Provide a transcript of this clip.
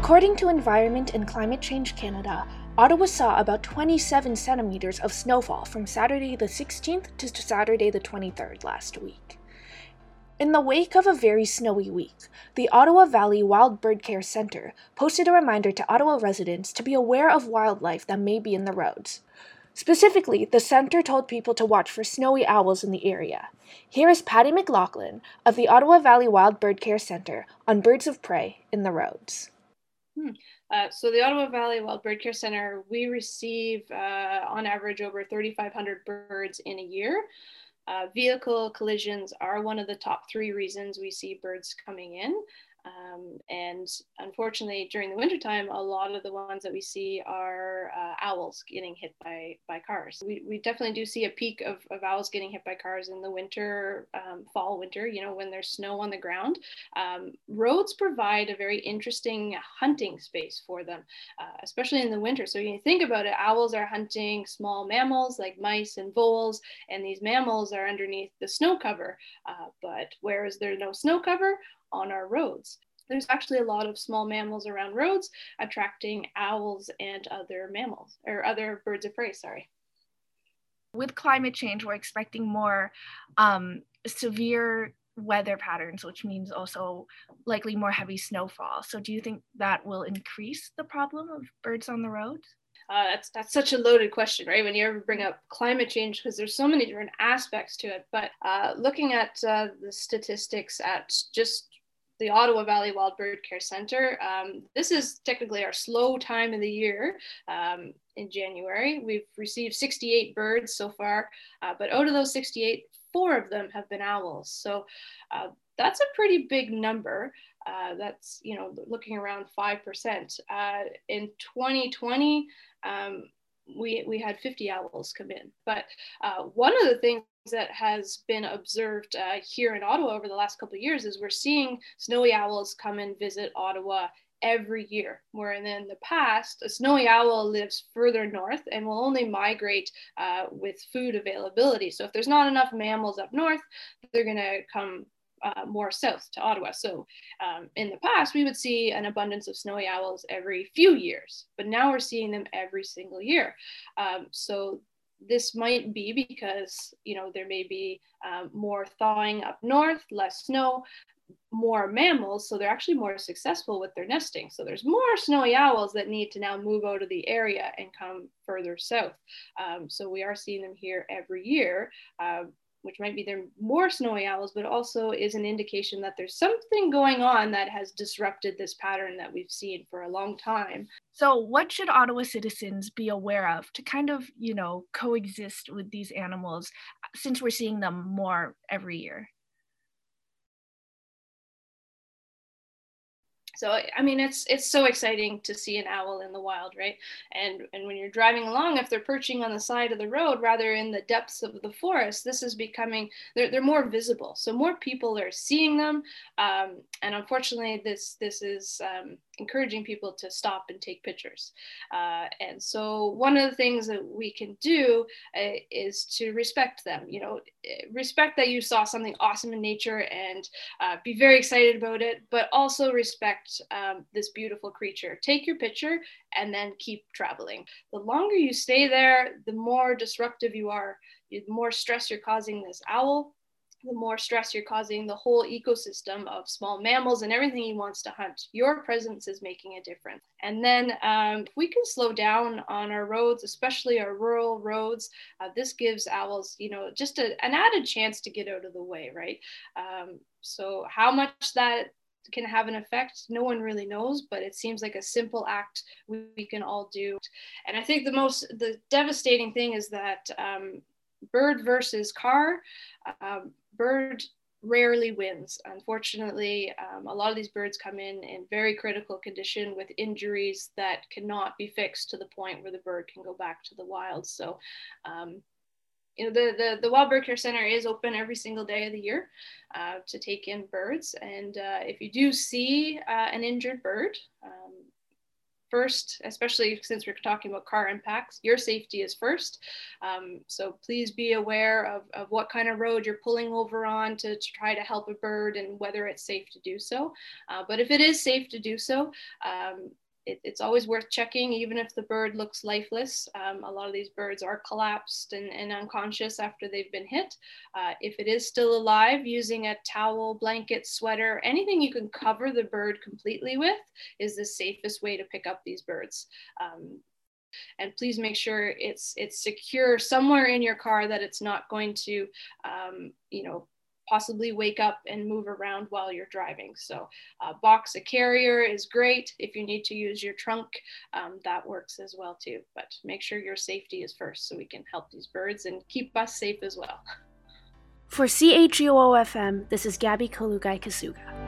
According to Environment and Climate Change Canada, Ottawa saw about 27 centimeters of snowfall from Saturday the 16th to Saturday the 23rd last week. In the wake of a very snowy week, the Ottawa Valley Wild Bird Care Centre posted a reminder to Ottawa residents to be aware of wildlife that may be in the roads. Specifically, the centre told people to watch for snowy owls in the area. Here is Patty McLaughlin of the Ottawa Valley Wild Bird Care Centre on birds of prey in the roads. So the Ottawa Valley Wild Bird Care Centre, we receive on average over 3,500 birds in a year. Vehicle collisions are one of the top three reasons we see birds coming in. And unfortunately, during the wintertime, a lot of the ones that we see are owls getting hit by cars. We definitely do see a peak of owls getting hit by cars in the winter, fall, winter, when there's snow on the ground. Roads provide a very interesting hunting space for them, especially in the winter. So when you think about it, owls are hunting small mammals like mice and voles, and these mammals are underneath the snow cover. But where is there no snow cover? On our roads. There's actually a lot of small mammals around roads, attracting owls and other mammals, or other birds of prey, sorry. With climate change, we're expecting more severe weather patterns, which means also likely more heavy snowfall. So do you think that will increase the problem of birds on the roads? That's such a loaded question, right? When you ever bring up climate change, because there's so many different aspects to it. But looking at the statistics at just the Ottawa Valley Wild Bird Care Centre, this is technically our slow time of the year. In January, we've received 68 birds so far, but out of those 68, 4 of them have been owls. So that's a pretty big number. That's, looking around 5%. In 2020, we had 50 owls come in. But one of the things that has been observed here in Ottawa over the last couple of years is we're seeing snowy owls come and visit Ottawa every year, where in the past, a snowy owl lives further north and will only migrate with food availability. So if there's not enough mammals up north, they're going to come more south to Ottawa. So in the past, we would see an abundance of snowy owls every few years, but now we're seeing them every single year. So this might be because, there may be more thawing up north, less snow, more mammals, so they're actually more successful with their nesting. So there's more snowy owls that need to now move out of the area and come further south. So we are seeing them here every year, which might be there more snowy owls, but also is an indication that there's something going on that has disrupted this pattern that we've seen for a long time. So what should Ottawa citizens be aware of to kind of, coexist with these animals since we're seeing them more every year? So, I mean, it's so exciting to see an owl in the wild, right? And when you're driving along, if they're perching on the side of the road rather in the depths of the forest, this is becoming, they're more visible. So more people are seeing them. And unfortunately, this is encouraging people to stop and take pictures. And so one of the things that we can do is to respect them, respect that you saw something awesome in nature and be very excited about it, but also respect this beautiful creature. Take your picture and then keep traveling. The longer you stay there, the more disruptive you are, the more stress you're causing this owl, the more stress you're causing the whole ecosystem of small mammals and everything he wants to hunt. Your presence is making a difference. And then if we can slow down on our roads, especially our rural roads, this gives owls, just an added chance to get out of the way, right? So how much that can have an effect, no one really knows, but it seems like a simple act we can all do. And I think the devastating thing is that bird versus car, bird rarely wins. Unfortunately, a lot of these birds come in very critical condition with injuries that cannot be fixed to the point where the bird can go back to the wild. So the Wild Bird Care Center is open every single day of the year to take in birds. And if you do see an injured bird, first, especially since we're talking about car impacts, your safety is first. So please be aware of what kind of road you're pulling over on to try to help a bird and whether it's safe to do so. But if it is safe to do so, it's always worth checking, even if the bird looks lifeless. A lot of these birds are collapsed and unconscious after they've been hit. If it is still alive, using a towel, blanket, sweater, anything you can cover the bird completely with is the safest way to pick up these birds. And please make sure it's secure somewhere in your car, that it's not going to, possibly wake up and move around while you're driving. So box a carrier is great. If you need to use your trunk, that works as well too. But make sure your safety is first so we can help these birds and keep us safe as well. For CHUO-FM, this is Gabby Kalugai Kasuga.